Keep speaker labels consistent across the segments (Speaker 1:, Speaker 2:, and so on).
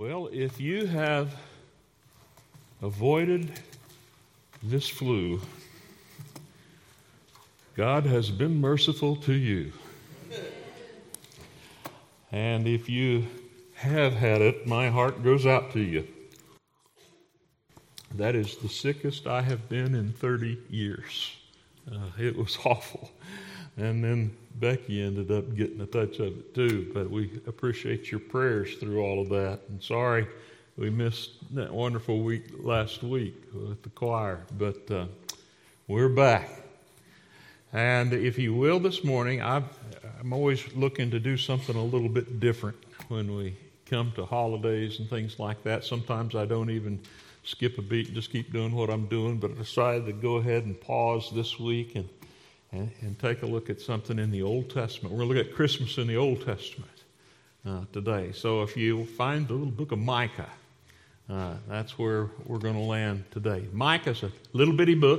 Speaker 1: Well, if you have avoided this flu, God has been merciful to you. And if you have had it, my heart goes out to you. That is the sickest I have been in 30 years. It was awful. And then Becky ended up getting a touch of it too, but we appreciate your prayers through all of that. And sorry we missed that wonderful week last week with the choir, but we're back. And if you will this morning, I'm always looking to do something a little bit different when we come to holidays and things like that. Sometimes I don't even skip a beat and just keep doing what I'm doing, but I decided to go ahead and pause this week and take a look at something in the Old Testament. We're going to look at Christmas in the Old Testament today. So if you find the little book of Micah, that's where we're going to land today. Micah's a little bitty book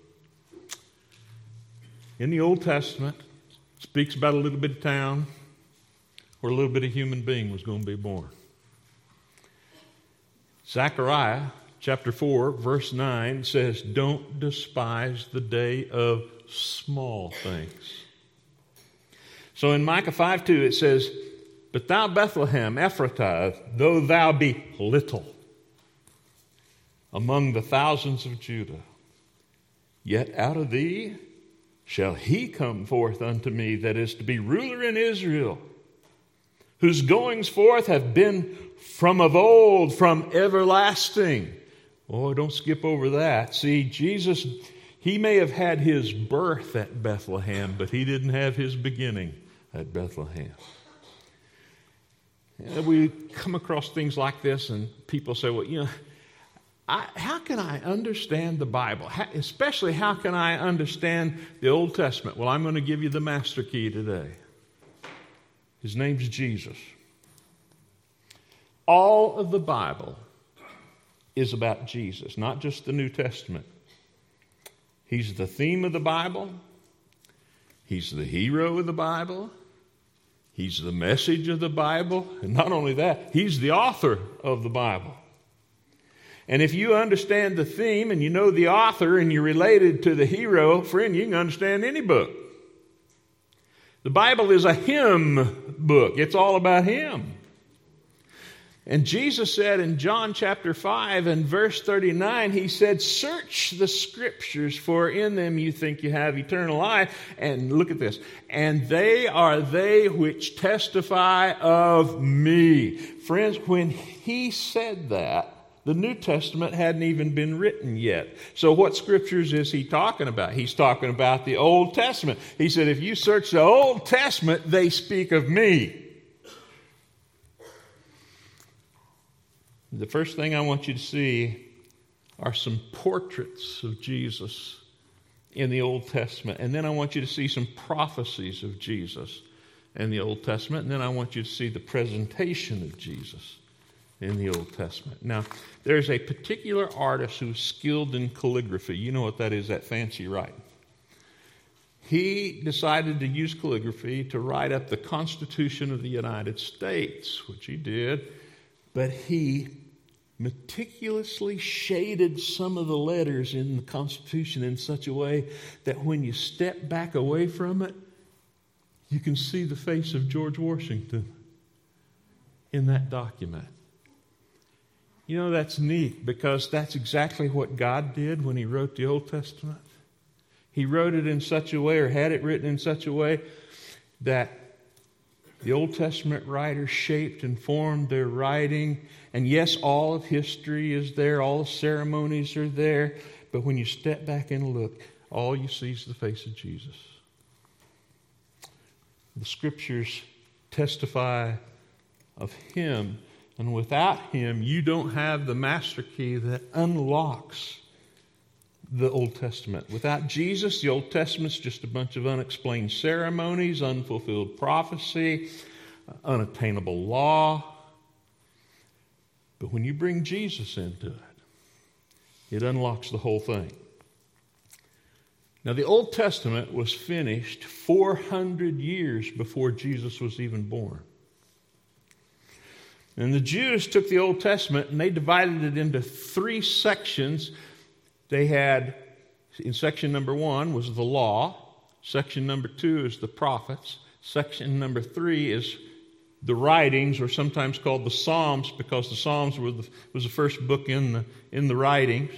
Speaker 1: in the Old Testament. Speaks about a little bitty town where a little bitty human being was going to be born. Zechariah chapter 4, verse 9 says, "Don't despise the day of small things." So in Micah 5:2 it says, "But thou Bethlehem Ephratah, though thou be little among the thousands of Judah, yet out of thee shall he come forth unto me that is to be ruler in Israel, whose goings forth have been from of old, from everlasting." Oh, don't skip over that. See, Jesus, he may have had his birth at Bethlehem, but he didn't have his beginning at Bethlehem. And we come across things like this, and people say, well, how can I understand the Bible? Especially, how can I understand the Old Testament? Well, I'm going to give you the master key today. His name's Jesus. All of the Bible is about Jesus, not just the New Testament. He's the theme of the Bible. He's the hero of the Bible. He's the message of the Bible. And not only that, he's the author of the Bible. And if you understand the theme and you know the author and you're related to the hero, friend, you can understand any book. The Bible is a hymn book. It's all about him. And Jesus said in John chapter 5 and verse 39, he said, "Search the scriptures, for in them you think you have eternal life." And look at this. "And they are they which testify of me." Friends, when he said that, the New Testament hadn't even been written yet. So what scriptures is he talking about? He's talking about the Old Testament. He said, if you search the Old Testament, they speak of me. The first thing I want you to see are some portraits of Jesus in the Old Testament. And then I want you to see some prophecies of Jesus in the Old Testament. And then I want you to see the presentation of Jesus in the Old Testament. Now, there's a particular artist who's skilled in calligraphy. You know what that is, that fancy writing. He decided to use calligraphy to write up the Constitution of the United States, which he did, but he meticulously shaded some of the letters in the Constitution in such a way that when you step back away from it, you can see the face of George Washington in that document. You know, that's neat because that's exactly what God did when he wrote the Old Testament. He wrote it in such a way, or had it written in such a way, that the Old Testament writers shaped and formed their writing. And yes, all of history is there, all the ceremonies are there, but when you step back and look, all you see is the face of Jesus. The scriptures testify of him, and without him, you don't have the master key that unlocks the Old Testament. Without Jesus, the Old Testament's just a bunch of unexplained ceremonies, unfulfilled prophecy, unattainable law. But when you bring Jesus into it, it unlocks the whole thing. Now, the Old Testament was finished 400 years before Jesus was even born. And the Jews took the Old Testament and they divided it into 3 sections. They had, in section number 1 was the law. Section number 2 is the prophets. Section number 3 is the writings, or sometimes called the Psalms, because the Psalms was the first book in the writings.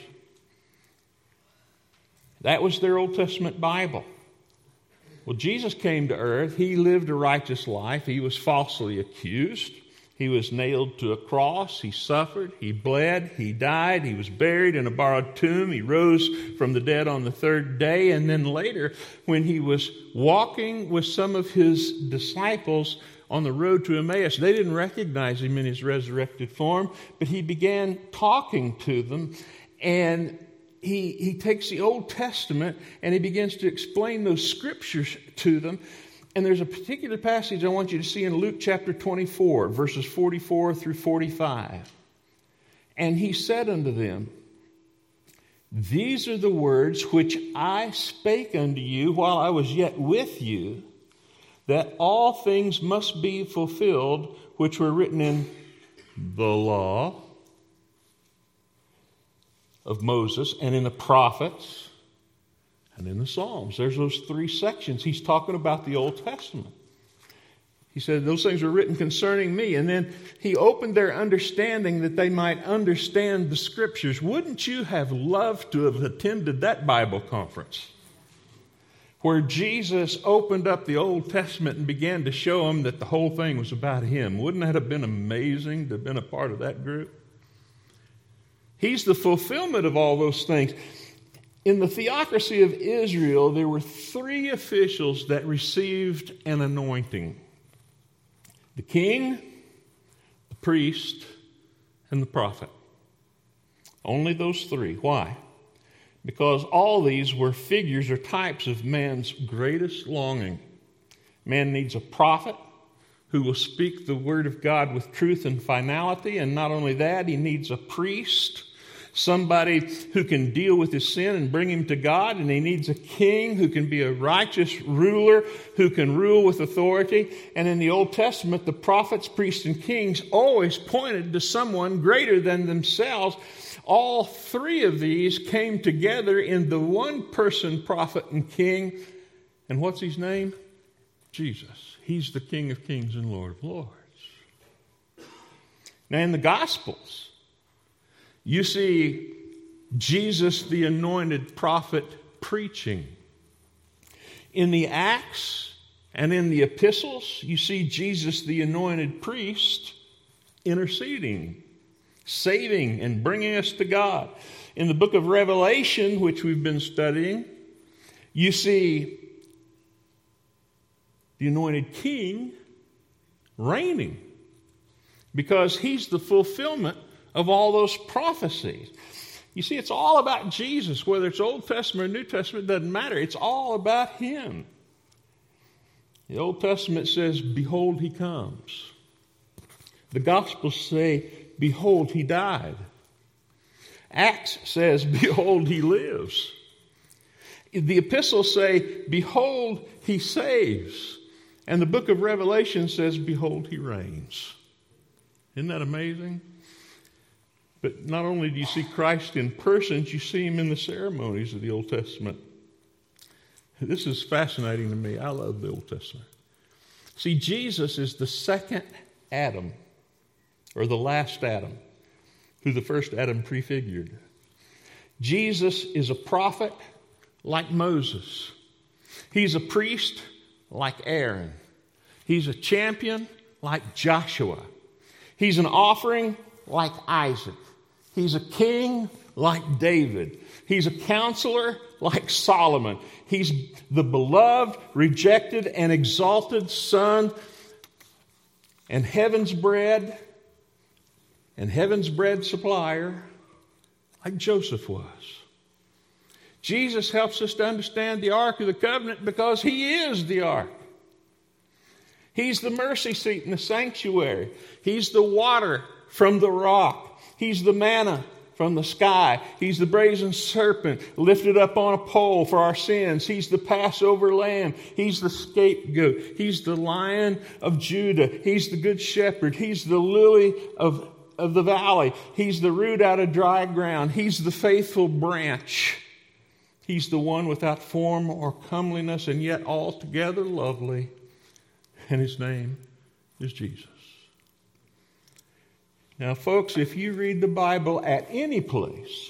Speaker 1: That was their Old Testament Bible. Well, Jesus came to earth. He lived a righteous life. He was falsely accused. He was nailed to a cross. He suffered. He bled. He died. He was buried in a borrowed tomb. He rose from the dead on the 3rd day. And then later, when he was walking with some of his disciples on the road to Emmaus, they didn't recognize him in his resurrected form, but he began talking to them, and he takes the Old Testament and he begins to explain those scriptures to them. And there's a particular passage I want you to see in Luke chapter 24, verses 44 through 45. And he said unto them, These are the words which I spake unto you while I was yet with you, that all things must be fulfilled which were written in the law of Moses and in the prophets and in the Psalms. There's those 3 sections. He's talking about the Old Testament. He said, those things were written concerning me. And then he opened their understanding that they might understand the Scriptures. Wouldn't you have loved to have attended that Bible conference where Jesus opened up the Old Testament and began to show them that the whole thing was about him? Wouldn't that have been amazing to have been a part of that group? He's the fulfillment of all those things. In the theocracy of Israel, there were 3 officials that received an anointing: the king, the priest, and the prophet. Only those 3. Why? Because all these were figures or types of man's greatest longing. Man needs a prophet who will speak the word of God with truth and finality. And not only that, he needs a priest, somebody who can deal with his sin and bring him to God. And he needs a king who can be a righteous ruler, who can rule with authority. And in the Old Testament, the prophets, priests, and kings always pointed to someone greater than themselves. All 3 of these came together in the one person, prophet and king. And what's his name? Jesus. He's the King of Kings and Lord of Lords. Now in the Gospels, you see Jesus, the anointed prophet, preaching. In the Acts and in the epistles, you see Jesus, the anointed priest, interceding, saving, and bringing us to God. In the book of Revelation, which we've been studying, you see the anointed king reigning, because he's the fulfillment of all those prophecies. You see, it's all about Jesus. Whether it's Old Testament or New Testament, it doesn't matter. It's all about him. The Old Testament says, behold, he comes. The Gospels say, behold, he died. Acts says, behold, he lives. The epistles say, behold, he saves. And the book of Revelation says, behold, he reigns. Isn't that amazing? But not only do you see Christ in persons, you see him in the ceremonies of the Old Testament. This is fascinating to me. I love the Old Testament. See, Jesus is the second Adam, or the last Adam, who the first Adam prefigured. Jesus is a prophet like Moses. He's a priest like Aaron. He's a champion like Joshua. He's an offering like Isaac. He's a king like David. He's a counselor like Solomon. He's the beloved, rejected, and exalted son, and heaven's bread supplier like Joseph was. Jesus helps us to understand the Ark of the Covenant because he is the Ark. He's the mercy seat in the sanctuary. He's the water from the rock. He's the manna from the sky. He's the brazen serpent lifted up on a pole for our sins. He's the Passover lamb. He's the scapegoat. He's the Lion of Judah. He's the good shepherd. He's the lily of the valley. He's the root out of dry ground. He's the faithful branch. He's the one without form or comeliness and yet altogether lovely. And his name is Jesus. Now, folks, if you read the Bible at any place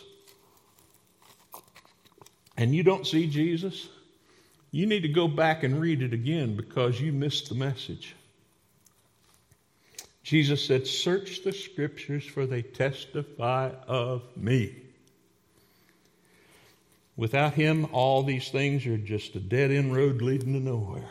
Speaker 1: and you don't see Jesus, you need to go back and read it again because you missed the message. Jesus said, "Search the Scriptures, for they testify of me." Without him, all these things are just a dead-end road leading to nowhere.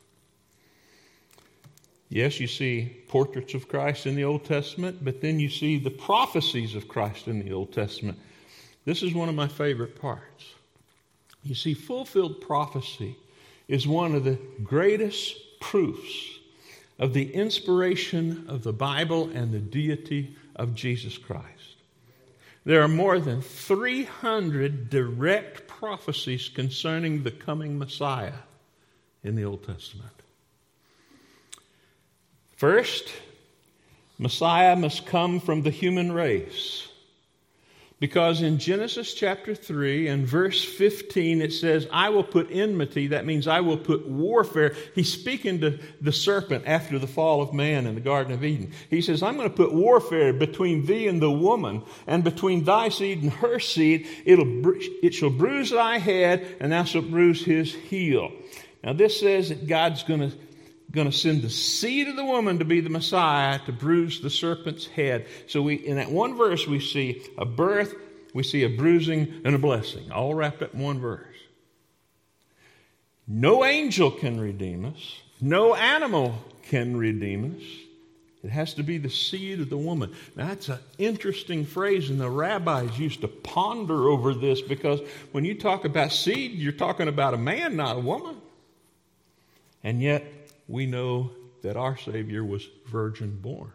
Speaker 1: Yes, you see portraits of Christ in the Old Testament, but then you see the prophecies of Christ in the Old Testament. This is one of my favorite parts. You see, fulfilled prophecy is one of the greatest proofs of the inspiration of the Bible and the deity of Jesus Christ. There are more than 300 direct prophecies concerning the coming Messiah in the Old Testament. First, Messiah must come from the human race. Because in Genesis chapter 3 and verse 15 it says, "I will put enmity," that means I will put warfare. He's speaking to the serpent after the fall of man in the Garden of Eden. He says, "I'm going to put warfare between thee and the woman, and between thy seed and her seed. It shall bruise thy head, and thou shalt bruise his heel." Now this says that God's going to send the seed of the woman to be the Messiah to bruise the serpent's head. So in that one verse we see a birth, we see a bruising, and a blessing, all wrapped up in one verse. No angel can redeem us. No animal can redeem us. It has to be the seed of the woman. Now that's an interesting phrase, and the rabbis used to ponder over this because when you talk about seed, you're talking about a man, not a woman. And yet, we know that our Savior was virgin born.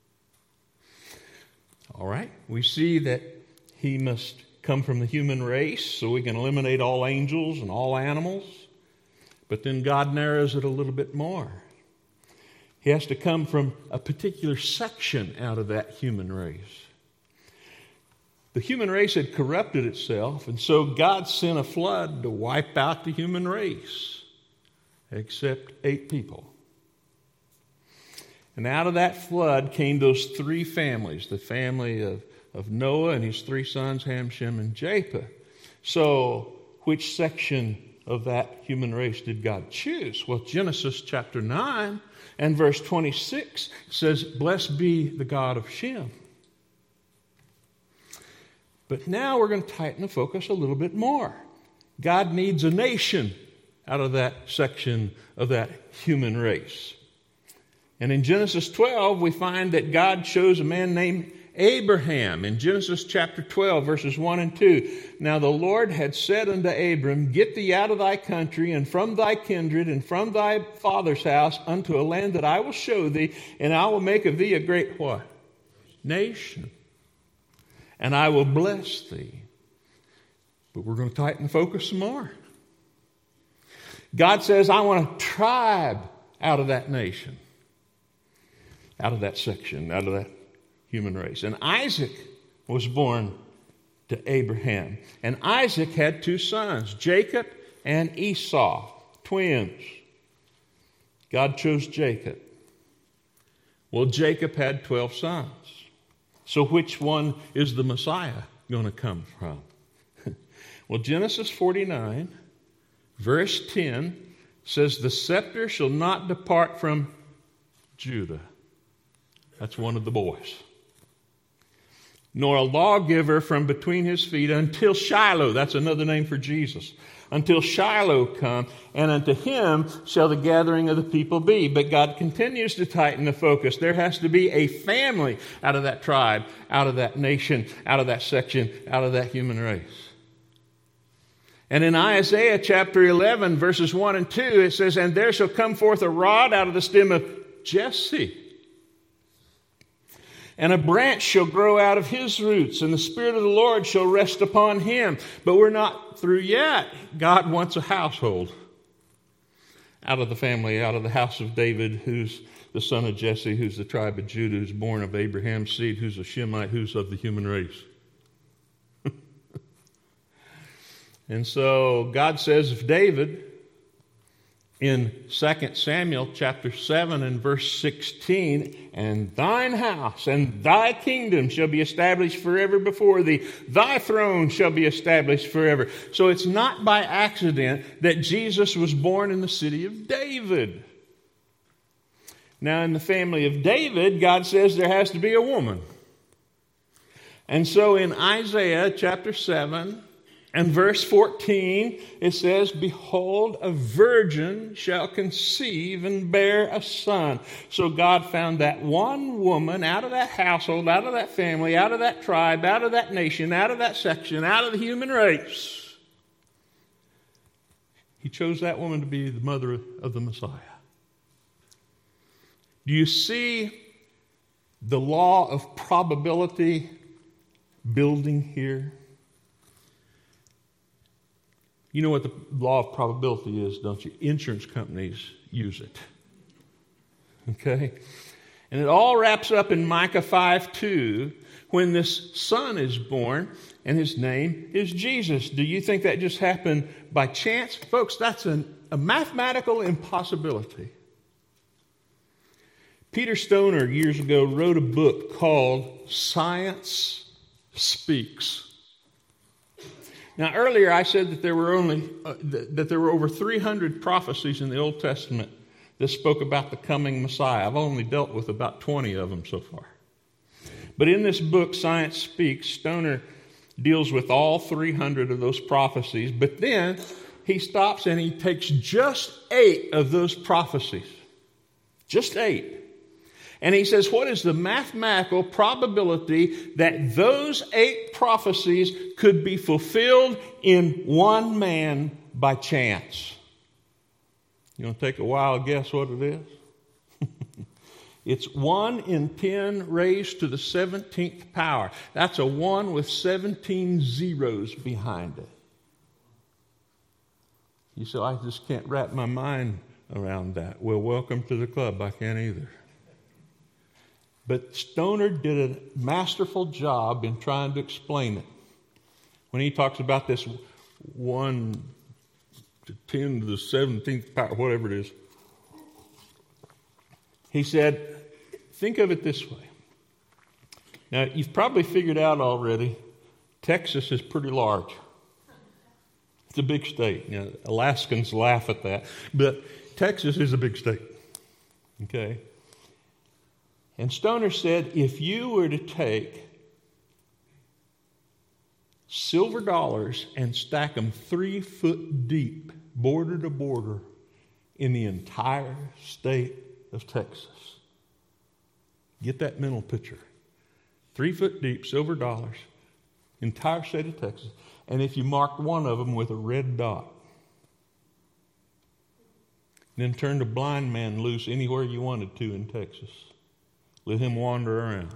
Speaker 1: All right, we see that he must come from the human race so we can eliminate all angels and all animals. But then God narrows it a little bit more. He has to come from a particular section out of that human race. The human race had corrupted itself, and so God sent a flood to wipe out the human race, except 8 people. And out of that flood came those 3 families, the family of Noah and his 3 sons, Ham, Shem, and Japheth. So, which section of that human race did God choose? Well, Genesis chapter 9 and verse 26 says, "Blessed be the God of Shem." But now we're going to tighten the focus a little bit more. God needs a nation out of that section of that human race. And in Genesis 12, we find that God chose a man named Abraham. In Genesis chapter 12, verses 1 and 2, "Now the Lord had said unto Abram, Get thee out of thy country, and from thy kindred, and from thy father's house, unto a land that I will show thee, and I will make of thee a great" what? "Nation. And I will bless thee." But we're going to tighten the focus some more. God says, "I want a tribe out of that nation, out of that section, out of that human race." And Isaac was born to Abraham. And Isaac had 2 sons, Jacob and Esau, twins. God chose Jacob. Well, Jacob had 12 sons. So which one is the Messiah going to come from? Well, Genesis 49, verse 10 says, "The scepter shall not depart from Judah." That's one of the boys. "Nor a lawgiver from between his feet until Shiloh." That's another name for Jesus. "Until Shiloh come, and unto him shall the gathering of the people be." But God continues to tighten the focus. There has to be a family out of that tribe, out of that nation, out of that section, out of that human race. And in Isaiah chapter 11, verses 1 and 2, it says, "And there shall come forth a rod out of the stem of Jesse." And a branch shall grow out of his roots, and the Spirit of the Lord shall rest upon him. But we're not through yet. God wants a household out of the family, out of the house of David, who's the son of Jesse, who's the tribe of Judah, who's born of Abraham's seed, who's a Shemite, who's of the human race. And so God says of David, in 2 Samuel chapter 7 and verse 16, and thine house and thy kingdom shall be established forever before thee. Thy throne shall be established forever. So it's not by accident that Jesus was born in the city of David. Now in the family of David, God says there has to be a woman. And so in Isaiah chapter 7, and verse 14, it says, behold, a virgin shall conceive and bear a son. So God found that one woman out of that household, out of that family, out of that tribe, out of that nation, out of that section, out of the human race. He chose that woman to be the mother of the Messiah. Do you see the law of probability building here? You know what the law of probability is, don't you? Insurance companies use it. Okay? And it all wraps up in Micah 5:2 when this son is born and his name is Jesus. Do you think that just happened by chance? Folks, that's a mathematical impossibility. Peter Stoner years ago wrote a book called Science Speaks. Now, earlier I said that there were over 300 prophecies in the Old Testament that spoke about the coming Messiah. I've only dealt with about 20 of them so far. But in this book, Science Speaks, Stoner deals with all 300 of those prophecies, but then he stops and he takes just 8 of those prophecies. Just 8. And he says, what is the mathematical probability that those 8 prophecies could be fulfilled in one man by chance? You want to take a wild guess what it is? It's 1 in 10 raised to the 17th power. That's a 1 with 17 zeros behind it. You say, I just can't wrap my mind around that. Well, welcome to the club. I can't either. But Stoner did a masterful job in trying to explain it. When he talks about this 1 to 10 to the 17th power, whatever it is, he said, think of it this way. Now, you've probably figured out already, Texas is pretty large. It's a big state. You know, Alaskans laugh at that, but Texas is a big state. Okay? And Stoner said, if you were to take silver dollars and stack them 3 foot deep, border to border, in the entire state of Texas. Get that mental picture. 3 foot deep, silver dollars, entire state of Texas. And if you marked one of them with a red dot, then turned a blind man loose anywhere you wanted to in Texas. Let him wander around.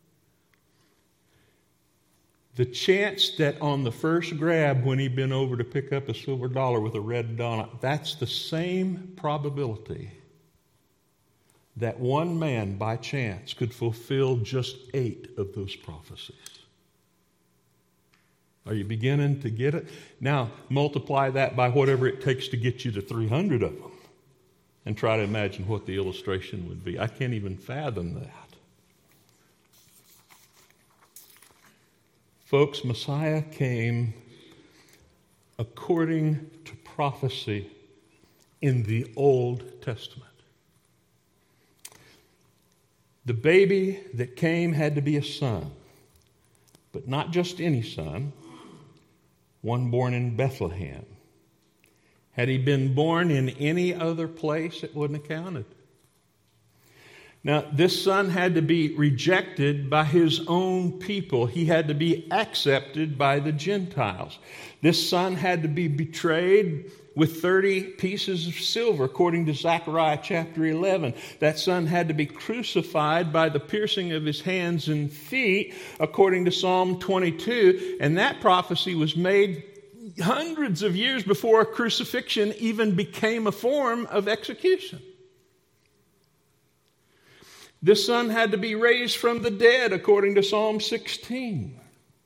Speaker 1: The chance that on the first grab when he'd been over to pick up a silver dollar with a red dot, that's the same probability that one man by chance could fulfill just 8 of those prophecies. Are you beginning to get it? Now, multiply that by whatever it takes to get you to 300 of them and try to imagine what the illustration would be. I can't even fathom that. Folks, Messiah came according to prophecy in the Old Testament. The baby that came had to be a son, but not just any son, one born in Bethlehem. Had he been born in any other place, it wouldn't have counted. Now, this son had to be rejected by his own people. He had to be accepted by the Gentiles. This son had to be betrayed with 30 pieces of silver, according to Zechariah chapter 11. That son had to be crucified by the piercing of his hands and feet, according to Psalm 22. And that prophecy was made hundreds of years before crucifixion even became a form of execution. This son had to be raised from the dead, according to Psalm 16.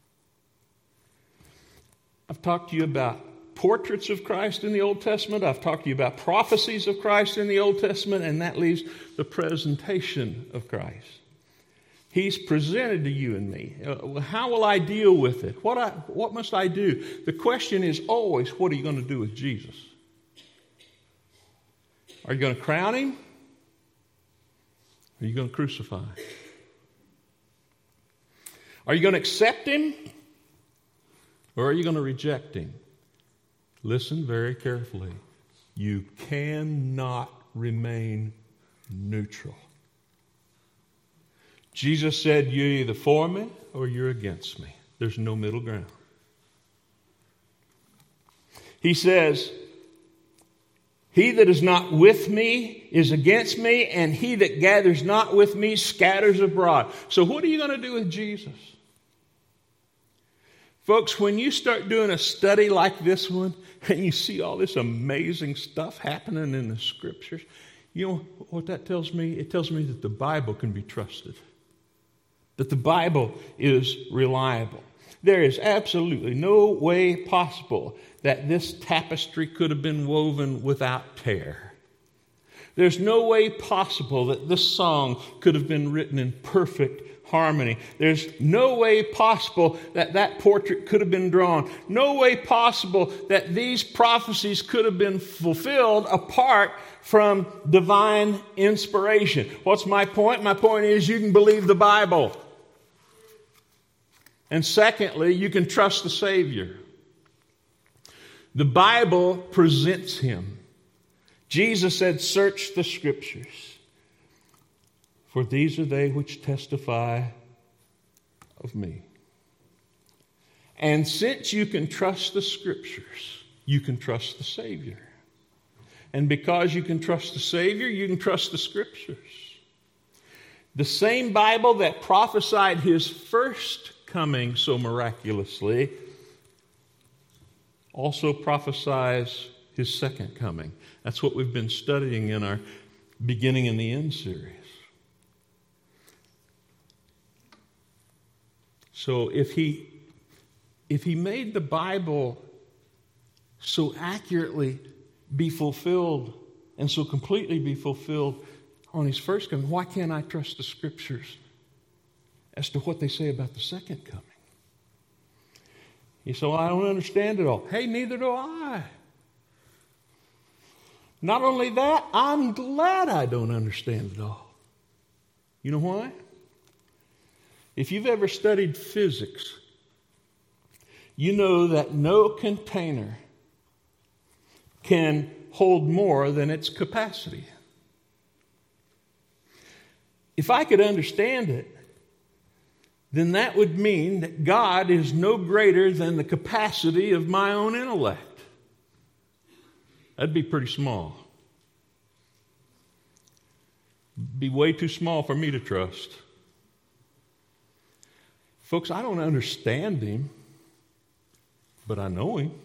Speaker 1: I've talked to you about portraits of Christ in the Old Testament. I've talked to you about prophecies of Christ in the Old Testament, and that leaves the presentation of Christ. He's presented to you and me. How will I deal with it? What must I do? The question is always, what are you going to do with Jesus? Are you going to crown him? Or are you going to crucify him? Are you going to accept him? Or are you going to reject him? Listen very carefully. You cannot remain neutral. Jesus said, you're either for me or you're against me. There's no middle ground. He says, he that is not with me is against me, and he that gathers not with me scatters abroad. So what are you going to do with Jesus? Folks, when you start doing a study like this one, and you see all this amazing stuff happening in the Scriptures, you know what that tells me? It tells me that the Bible can be trusted. That the Bible is reliable. There is absolutely no way possible that this tapestry could have been woven without tear. There's no way possible that this song could have been written in perfect harmony. There's no way possible that that portrait could have been drawn. No way possible that these prophecies could have been fulfilled apart from divine inspiration. What's my point? My point is you can believe the Bible. And secondly, you can trust the Savior. The Bible presents him. Jesus said, search the Scriptures, for these are they which testify of me. And since you can trust the Scriptures, you can trust the Savior. And because you can trust the Savior, you can trust the Scriptures. The same Bible that prophesied his first coming so miraculously also prophesies his second coming. That's what we've been studying in our Beginning and the End series. So if he made the Bible so accurately be fulfilled and so completely be fulfilled on his first coming, why can't I trust the Scriptures as to what they say about the second coming? You say, well, I don't understand it all. Hey, neither do I. Not only that, I'm glad I don't understand it all. You know why? If you've ever studied physics, you know that no container can hold more than its capacity. If I could understand it, then that would mean that God is no greater than the capacity of my own intellect. That'd be pretty small. Be way too small for me to trust. Folks, I don't understand him, but I know him.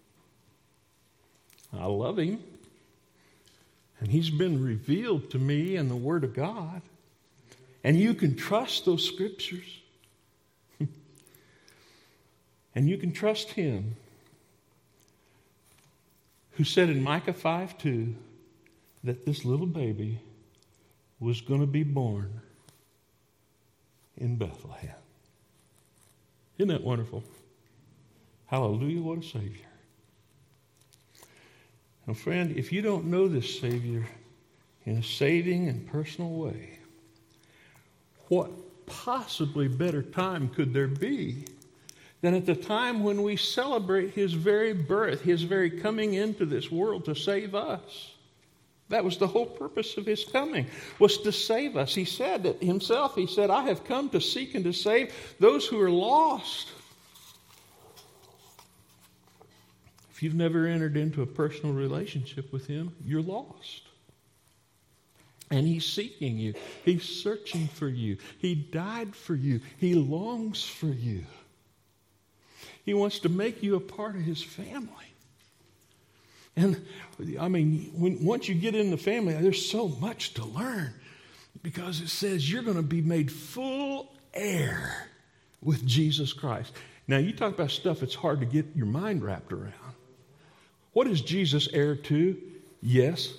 Speaker 1: I love him. And he's been revealed to me in the Word of God. And you can trust those Scriptures. And you can trust him who said in Micah 5:2 that this little baby was going to be born in Bethlehem. Isn't that wonderful? Hallelujah, what a Savior. Now, friend, if you don't know this Savior in a saving and personal way, what possibly better time could there be than at the time when we celebrate his very birth, his very coming into this world to save us? That was the whole purpose of his coming, was to save us. He said it himself. He said, I have come to seek and to save those who are lost. If If you've never entered into a personal relationship with Him, you're lost. And He's seeking you. He's searching for you. He died for you. He longs for you. He wants to make you a part of His family. And, I mean, once you get in the family, there's so much to learn, because it says you're going to be made full heir with Jesus Christ. Now, you talk about stuff that's hard to get your mind wrapped around. What is Jesus heir to? Yes.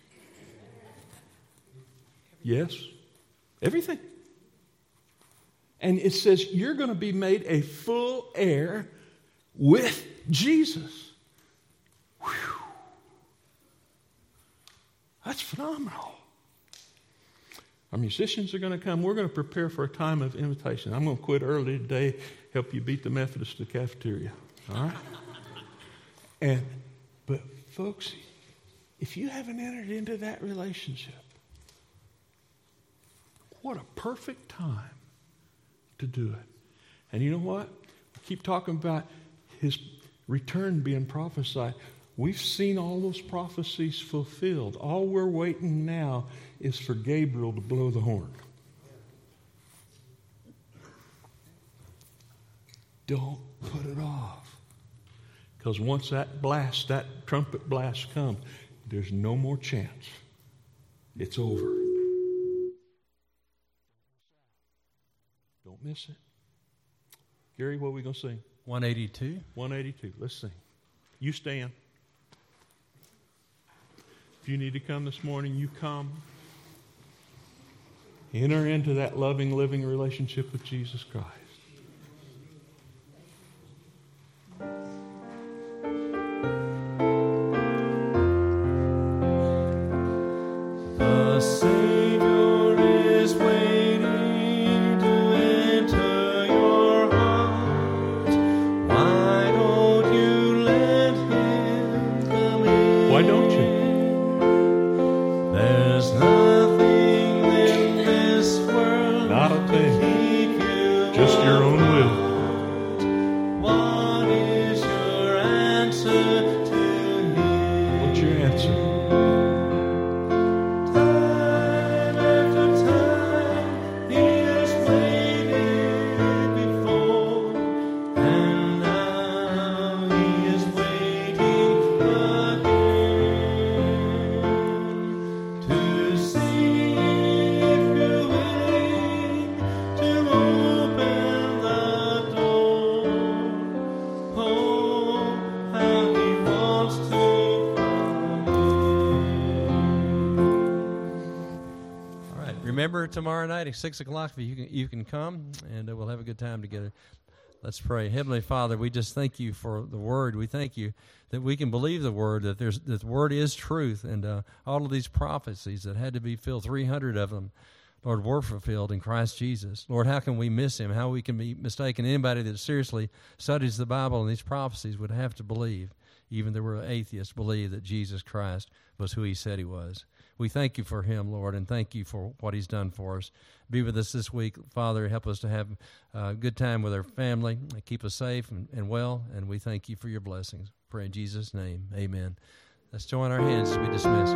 Speaker 1: Yes. Everything. And it says you're going to be made a full heir with Jesus. Whew. That's phenomenal. Our musicians are going to come. We're going to prepare for a time of invitation. I'm going to quit early today, help you beat the Methodists to the cafeteria. All right? But folks, if you haven't entered into that relationship, what a perfect time to do it. And you know what? We keep talking about His return being prophesied. We've seen all those prophecies fulfilled. All we're waiting now is for Gabriel to blow the horn. Don't put it off. Because once that trumpet blast comes, there's no more chance. It's over. Don't miss it. Gary, what are we going to sing?
Speaker 2: 182.
Speaker 1: 182. Let's sing. You stand. If you need to come this morning, you come. Enter into that loving, living relationship with Jesus Christ.
Speaker 3: The Savior is waiting to enter your heart. Why don't you let Him come in?
Speaker 1: Why don't you?
Speaker 3: There's nothing in this world
Speaker 1: Not a
Speaker 3: to
Speaker 1: thing.
Speaker 3: keep you
Speaker 1: Just your own will.
Speaker 3: apart. What is your answer to Him?
Speaker 1: What's your answer?
Speaker 3: Time after time, He has waited before, and now He is waiting again to see if you're willing to open the door. Oh, how He wants to come
Speaker 2: All right. Remember tomorrow night at 6 o'clock, you can come, and we'll have a good time together. Let's pray. Heavenly Father, we just thank you for the Word. We thank you that we can believe the Word, that the Word is truth, and all of these prophecies that had to be filled, 300 of them, Lord, were fulfilled in Christ Jesus. Lord, how can we miss Him? How we can be mistaken? Anybody that seriously studies the Bible and these prophecies would have to believe, even there were atheists, believe that Jesus Christ was who He said He was. We thank you for Him, Lord, and thank you for what He's done for us. Be with us this week, Father. Help us to have a good time with our family. Keep us safe and well, and we thank you for your blessings. Pray in Jesus' name. Amen. Let's join our hands as we dismiss.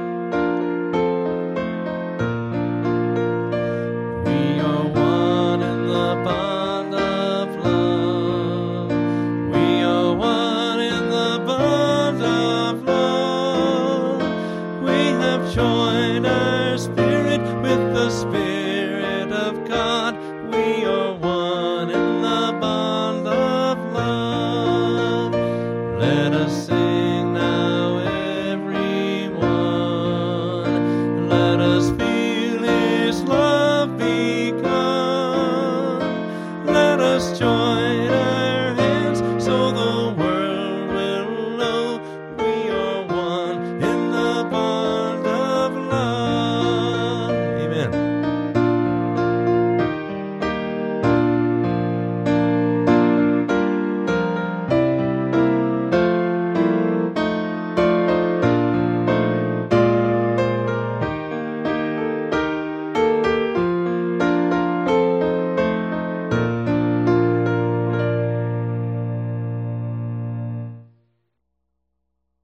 Speaker 3: We are one in the bond of love. We are one in the bond of love. We have joined our spirit with the Spirit of God. We are one in the bond of love. Let us sing now, everyone. Let us feel His love begun. Let us join